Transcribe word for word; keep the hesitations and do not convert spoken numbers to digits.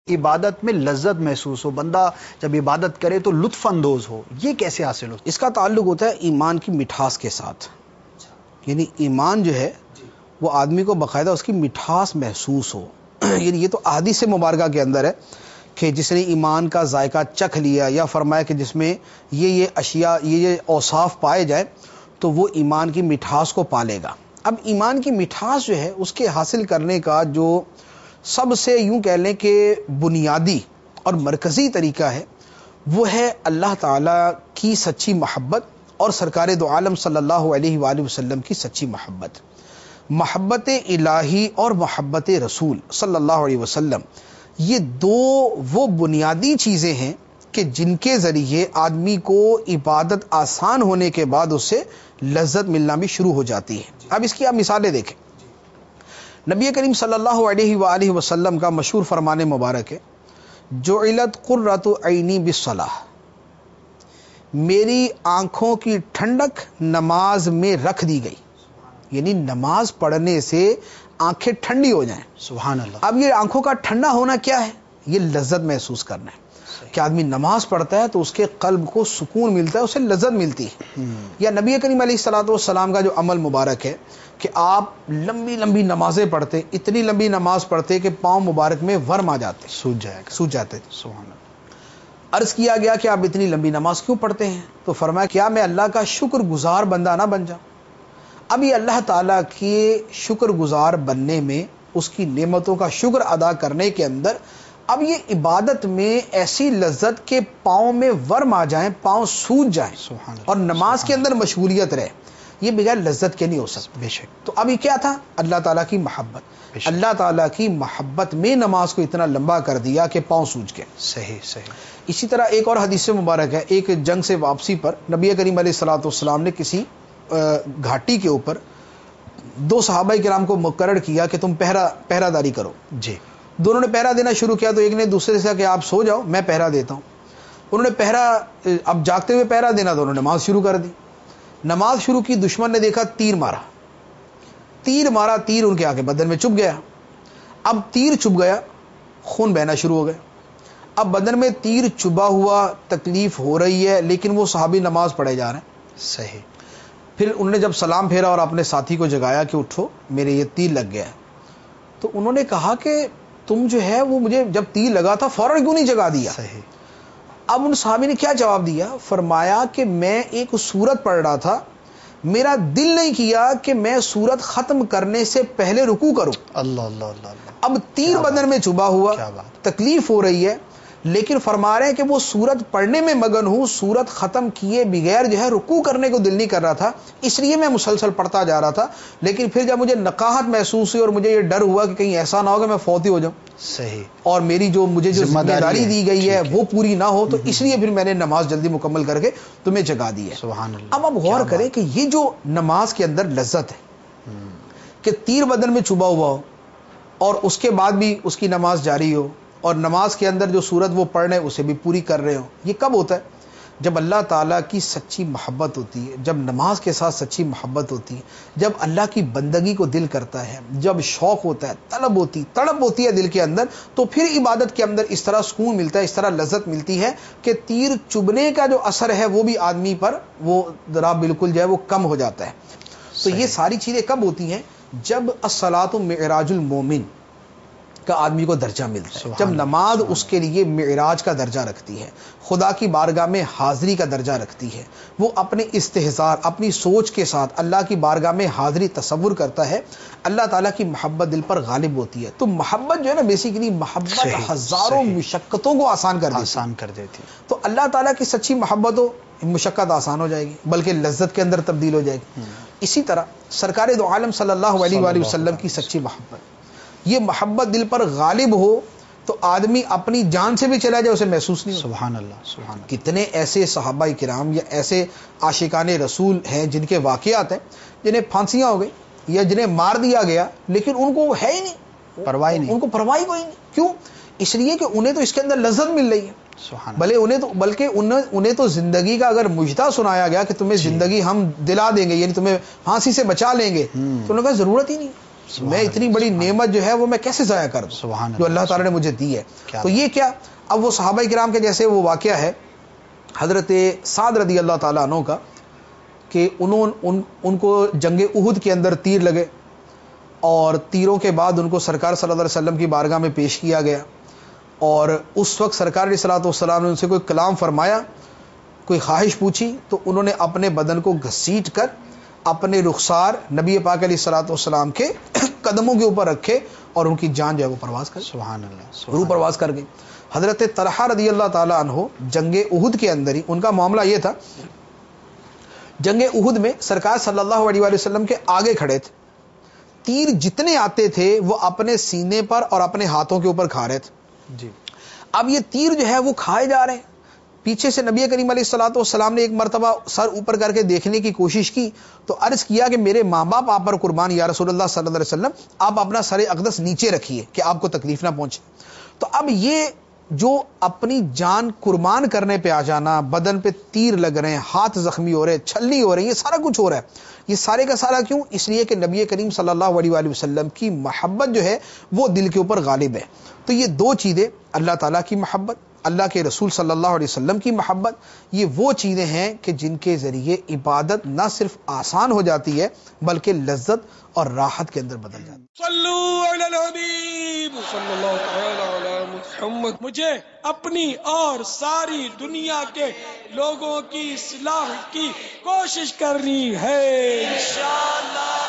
عبادت میں لذت محسوس ہو، بندہ جب عبادت کرے تو لطف اندوز ہو، یہ کیسے حاصل ہو؟ اس کا تعلق ہوتا ہے ایمان کی مٹھاس کے ساتھ. یعنی ایمان جو ہے وہ آدمی کو باقاعدہ اس کی مٹھاس محسوس ہو. یعنی یہ تو احادیث مبارکہ کے اندر ہے کہ جس نے ایمان کا ذائقہ چکھ لیا، یا فرمایا کہ جس میں یہ یہ اشیاء یہ یہ اوصاف پائے جائیں تو وہ ایمان کی مٹھاس کو پالے گا. اب ایمان کی مٹھاس جو ہے اس کے حاصل کرنے کا جو سب سے یوں کہہ لیں کہ بنیادی اور مرکزی طریقہ ہے وہ ہے اللہ تعالیٰ کی سچی محبت اور سرکار دو عالم صلی اللہ علیہ وآلہ وسلم کی سچی محبت. محبت الہی اور محبت رسول صلی اللہ علیہ وسلم، یہ دو وہ بنیادی چیزیں ہیں کہ جن کے ذریعے آدمی کو عبادت آسان ہونے کے بعد اس سے لذت ملنا بھی شروع ہو جاتی ہے. اب اس کی آپ مثالیں دیکھیں. نبی کریم صلی اللہ علیہ وآلہ وسلم کا مشہور فرمان مبارک ہے، جعلت قرۃ عینی بالصلاۃ، میری آنکھوں کی ٹھنڈک نماز میں رکھ دی گئی. یعنی نماز پڑھنے سے آنکھیں ٹھنڈی ہو جائیں. سبحان اللہ. اب یہ آنکھوں کا ٹھنڈا ہونا کیا ہے؟ یہ لذت محسوس کرنا ہے کہ آدمی نماز پڑھتا ہے تو اس کے قلب کو سکون ملتا ہے، اسے لذت ملتی ہے. یا نبی کریم علیہ الصلوۃ والسلام کا جو عمل مبارک ہے کہ آپ لمبی لمبی نمازیں پڑھتے، اتنی لمبی نماز پڑھتے کہ پاؤں مبارک میں ورم آ جاتے، سوج جائے گا. سوج جاتے. سبحان اللہ. عرض کیا گیا کہ آپ اتنی لمبی نماز کیوں پڑھتے ہیں؟ تو فرمایا کیا میں اللہ کا شکر گزار بندہ نہ بن جاؤں؟ اب یہ اللہ تعالیٰ کے شکر گزار بننے میں، اس کی نعمتوں کا شکر ادا کرنے کے اندر، اب یہ عبادت میں ایسی لذت کے پاؤں میں ورم آ جائیں، پاؤں سوج جائیں اور نماز کے اندر مشغولیت رہے، یہ بغیر لذت کے نہیں ہو سکتا. بے شک. تو اب یہ کیا تھا؟ اللہ تعالیٰ کی محبت. اللہ تعالیٰ کی محبت میں نماز کو اتنا لمبا کر دیا کہ پاؤں سوج گئے. صحیح صحیح. اسی طرح ایک اور حدیث مبارک ہے، ایک جنگ سے واپسی پر نبی کریم علیہ الصلوۃ والسلام نے کسی گھاٹی کے اوپر دو صحابہ کرام کو مقرر کیا کہ تم پہرا پہرا داری کرو. جی. دونوں نے پہرا دینا شروع کیا تو ایک نے دوسرے سے کہا کہ آپ سو جاؤ میں پہرا دیتا ہوں. انہوں نے پہرا اب جاگتے ہوئے پہرا دینا تو انہوں نے نماز شروع کر دی. نماز شروع کی، دشمن نے دیکھا، تیر مارا تیر مارا تیر ان کے آگے بدن میں چپ گیا. اب تیر چپ گیا، خون بہنا شروع ہو گیا. اب بدن میں تیر چبا ہوا، تکلیف ہو رہی ہے، لیکن وہ صحابی نماز پڑھے جا رہے ہیں. صحیح. پھر انہوں نے جب سلام پھیرا اور اپنے ساتھی کو جگایا کہ اٹھو میرے یہ تیر لگ گیا ہے، تو انہوں نے کہا کہ تم جو ہے وہ مجھے جب تیر لگا تھا فوراً کیوں نہیں جگا دیا؟ صحیح. اب ان صحابی نے کیا جواب دیا؟ فرمایا کہ میں ایک سورت پڑھ رہا تھا، میرا دل نہیں کیا کہ میں سورت ختم کرنے سے پہلے رکوع کروں. اللہ اللہ اللہ اللہ. اب تیر بدن میں چبھا ہوا، تکلیف ہو رہی ہے، لیکن فرما رہے ہیں کہ وہ سورت پڑھنے میں مگن ہوں، سورت ختم کیے بغیر جو ہے رکوع کرنے کو دل نہیں کر رہا تھا، اس لیے میں مسلسل پڑھتا جا رہا تھا. لیکن پھر جب مجھے نقاہت محسوس ہوئی اور مجھے یہ ڈر ہوا کہ کہیں ایسا نہ ہو کہ میں فوت ہی ہو جاؤں، صحیح، اور میری جو مجھے جو ذمہ داری دی گئی ہے وہ پوری نہ ہو، تو اس لیے پھر میں نے نماز جلدی مکمل کر کے تمہیں جگا دی ہے. سبحان اللہ. اب اب غور کریں کہ یہ جو نماز کے اندر لذت ہے کہ تیر بدن میں چبھا ہوا ہو اور اس کے بعد بھی اس کی نماز جاری ہو، اور نماز کے اندر جو صورت وہ پڑھ رہے ہیں اسے بھی پوری کر رہے ہو، یہ کب ہوتا ہے؟ جب اللہ تعالیٰ کی سچی محبت ہوتی ہے، جب نماز کے ساتھ سچی محبت ہوتی ہے، جب اللہ کی بندگی کو دل کرتا ہے، جب شوق ہوتا ہے، طلب ہوتی تڑپ ہوتی ہے دل کے اندر، تو پھر عبادت کے اندر اس طرح سکون ملتا ہے، اس طرح لذت ملتی ہے کہ تیر چبھنے کا جو اثر ہے وہ بھی آدمی پر وہ ذرا بالکل جو ہے وہ کم ہو جاتا ہے. تو یہ ساری چیزیں کب ہوتی ہیں؟ جب الصلاۃ معراج المومن کا آدمی کو درجہ ملتا ہے، جب نماز اس کے لیے معراج کا درجہ رکھتی ہے، خدا کی بارگاہ میں حاضری کا درجہ رکھتی ہے، وہ اپنے استحضار، اپنی سوچ کے ساتھ اللہ کی بارگاہ میں حاضری تصور کرتا ہے، اللہ تعالیٰ کی محبت دل پر غالب ہوتی ہے. تو محبت جو ہے نا، بیسیکلی محبت ہزاروں مشقتوں کو آسان کر دیتی آسان کر دیتی. تو اللہ تعالیٰ کی سچی محبت ہو، مشقت آسان ہو جائے گی، بلکہ لذت کے اندر تبدیل ہو جائے گی. اسی طرح سرکار دو عالم صلی اللہ علیہ وآلہ وسلم کی سچی محبت، یہ محبت دل پر غالب ہو تو آدمی اپنی جان سے بھی چلا جائے اسے محسوس نہیں. سبحان اللہ. سبحان اللہ. کتنے ایسے صحابہ کرام یا ایسے عاشقان رسول ہیں جن کے واقعات ہیں جنہیں پھانسیاں ہو گئی یا جنہیں مار دیا گیا، لیکن ان کو ہے ہی نہیں پرواہ نہیں، ان کو پرواہ کوئی نہیں. کیوں؟ اس لیے کہ انہیں تو اس کے اندر لذت مل رہی ہے. بھلے انہیں تو بلکہ انہیں, انہیں تو زندگی کا اگر مجدہ سنایا گیا کہ تمہیں زندگی ہم دلا دیں گے، یعنی تمہیں پھانسی سے بچا لیں گے، تو انہوں نے کہا ضرورت ہی نہیں. میں اتنی بڑی نعمت جو ہے وہ میں کیسے ضائع کر دوں جو اللہ تعالیٰ نے مجھے دی ہے. تو یہ کیا اب وہ صحابہ کرام کے جیسے وہ واقعہ ہے حضرت سعد رضی اللہ تعالیٰ عنہ کا کہ انہوں ان, ان کو جنگ احد کے اندر تیر لگے اور تیروں کے بعد ان کو سرکار صلی اللہ علیہ وسلم کی بارگاہ میں پیش کیا گیا اور اس وقت سرکار علیہ الصلوۃ والسلام نے ان سے کوئی کلام فرمایا, کوئی خواہش پوچھی تو انہوں نے اپنے بدن کو گھسیٹ کر اپنے رخسار نبی پاک علیہ الصلوۃ والسلام کے قدموں کے اوپر رکھے اور ان کی جان جو ہے وہ پرواز کر سبحان اللہ روح پرواز کر گئی. حضرت طلحہ رضی اللہ تعالیٰ عنہ جنگ احد کے اندر ہی ان کا معاملہ یہ تھا, جنگ احد میں سرکار صلی اللہ علیہ وآلہ وسلم کے آگے کھڑے تھے, تیر جتنے آتے تھے وہ اپنے سینے پر اور اپنے ہاتھوں کے اوپر کھا رہے تھے جی. اب یہ تیر جو ہے وہ کھائے جا رہے ہیں, پیچھے سے نبی کریم علیہ الصلوۃ والسلام نے ایک مرتبہ سر اوپر کر کے دیکھنے کی کوشش کی تو عرض کیا کہ میرے ماں باپ آپ پر قربان یا رسول اللہ صلی اللہ علیہ وسلم, آپ اپنا سر اقدس نیچے رکھیے کہ آپ کو تکلیف نہ پہنچے. تو اب یہ جو اپنی جان قربان کرنے پہ آ جانا, بدن پہ تیر لگ رہے ہیں, ہاتھ زخمی ہو رہے ہیں, چھلنی ہو رہی ہے, یہ سارا کچھ ہو رہا ہے, یہ سارے کا سارا کیوں؟ اس لیے کہ نبی کریم صلی اللہ علیہ وآلہ وسلم کی محبت جو ہے وہ دل کے اوپر غالب ہے. تو یہ دو چیزیں, اللہ تعالیٰ کی محبت, اللہ کے رسول صلی اللہ علیہ وسلم کی محبت, یہ وہ چیزیں ہیں کہ جن کے ذریعے عبادت نہ صرف آسان ہو جاتی ہے بلکہ لذت اور راحت کے اندر بدل جاتی ہے. صلو علی الحبیب صلی اللہ تعالی علی محمد. مجھے اپنی اور ساری دنیا کے لوگوں کی اصلاح کی کوشش کرنی ہے انشاءاللہ.